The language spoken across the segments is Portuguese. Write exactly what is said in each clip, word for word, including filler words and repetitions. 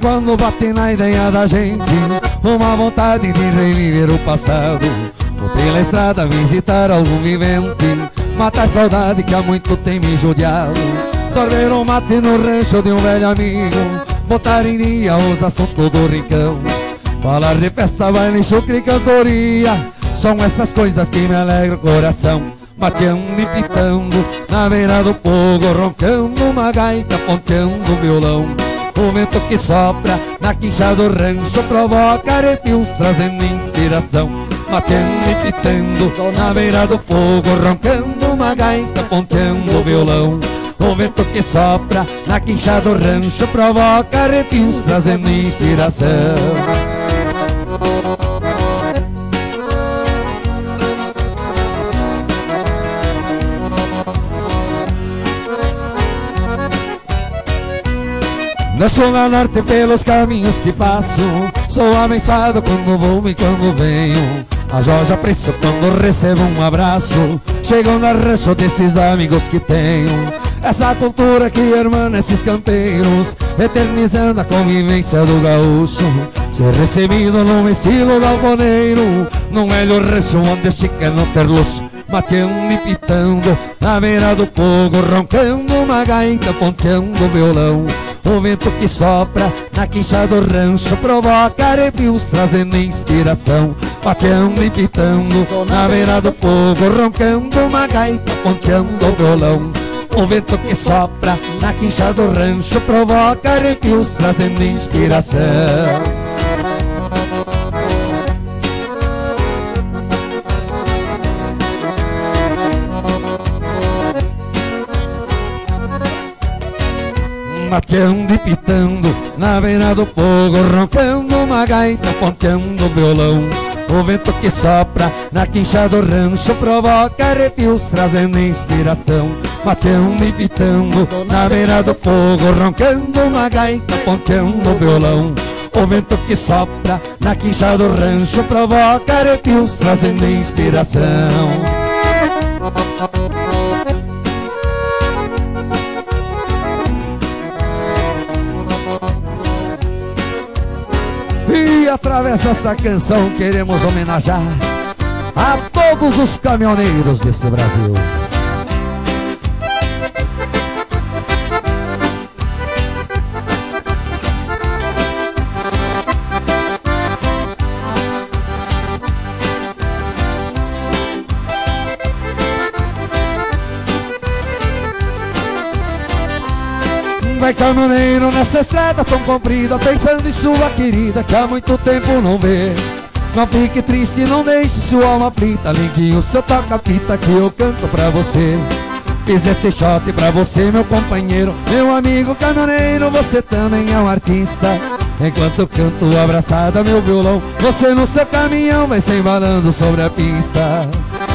quando bate na ideia da gente uma vontade de reviver o passado, ou pela estrada visitar algum vivente, matar saudade que há muito tem me judiado, sorver um mate no rancho de um velho amigo, botar em dia os assuntos do rincão, falar de festa, baile, chucre e cantoria. São essas coisas que me alegram o coração. Mateando e pitando na beira do fogo, roncando uma gaita, ponteando o violão. O vento que sopra na quincha do rancho provoca arrepios, trazendo inspiração. Mateando e pitando na beira do fogo, roncando uma gaita, ponteando o violão. O vento que sopra na quincha do rancho provoca arrepios, trazendo inspiração. Na Zona Norte pelos caminhos que passo, sou abençoado quando vou e quando venho. A Jorge apreço quando recebo um abraço, chegam no rancho desses amigos que tenho. Essa cultura que hermana esses campeiros, eternizando a convivência do gaúcho. Ser recebido num estilo galponeiro, num velho rancho onde se quer não ter luxo. Mateando e pitando na beira do fogo, roncando uma gaita, ponteando o violão. O vento que sopra na quincha do rancho provoca arrepios, trazendo inspiração. Mateando e pitando na beira do fogo, roncando uma gaita, ponteando o violão. O vento que sopra na quincha do rancho provoca arrepios, trazendo inspiração. Mateando e pitando na beira do fogo, roncando uma gaita, ponteando o violão. O vento que sopra na quincha do rancho provoca arrepios, trazendo inspiração. Mateando e pitando na beira do fogo, roncando uma gaita, ponteando o violão. O vento que sopra na quincha do rancho provoca arrepios, trazendo inspiração. E através dessa canção queremos homenagear a todos os caminhoneiros desse Brasil. Vai caminhoneiro nessa estrada tão comprida, pensando em sua querida que há muito tempo não vê. Não fique triste, não deixe sua alma aflita, ligue o seu toca-fita que eu canto pra você. Fiz este shot pra você, meu companheiro, meu amigo caminhoneiro, você também é um artista. Enquanto eu canto abraçada meu violão, você no seu caminhão vai se embalando sobre a pista.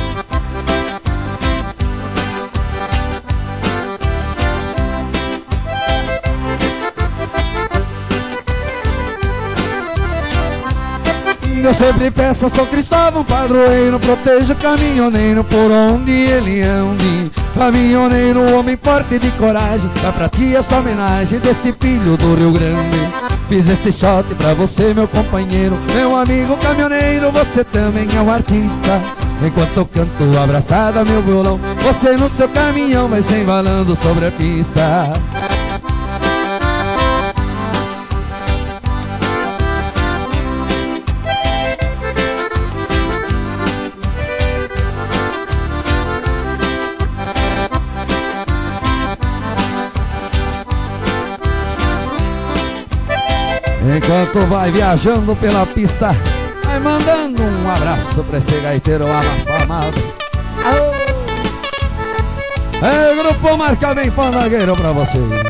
Eu sempre peço a São Cristóvão, padroeiro, proteja o caminhoneiro por onde ele ande. Caminhoneiro, homem forte de coragem, dá pra ti esta homenagem deste filho do Rio Grande. Fiz este shot pra você, meu companheiro, meu amigo caminhoneiro, você também é um artista. Enquanto eu canto abraçada meu violão, você no seu caminhão vai se embalando sobre a pista. Enquanto vai viajando pela pista, vai mandando um abraço pra esse gaiteiro afamado. É o grupo Marca Bem Pandagueiro pra vocês.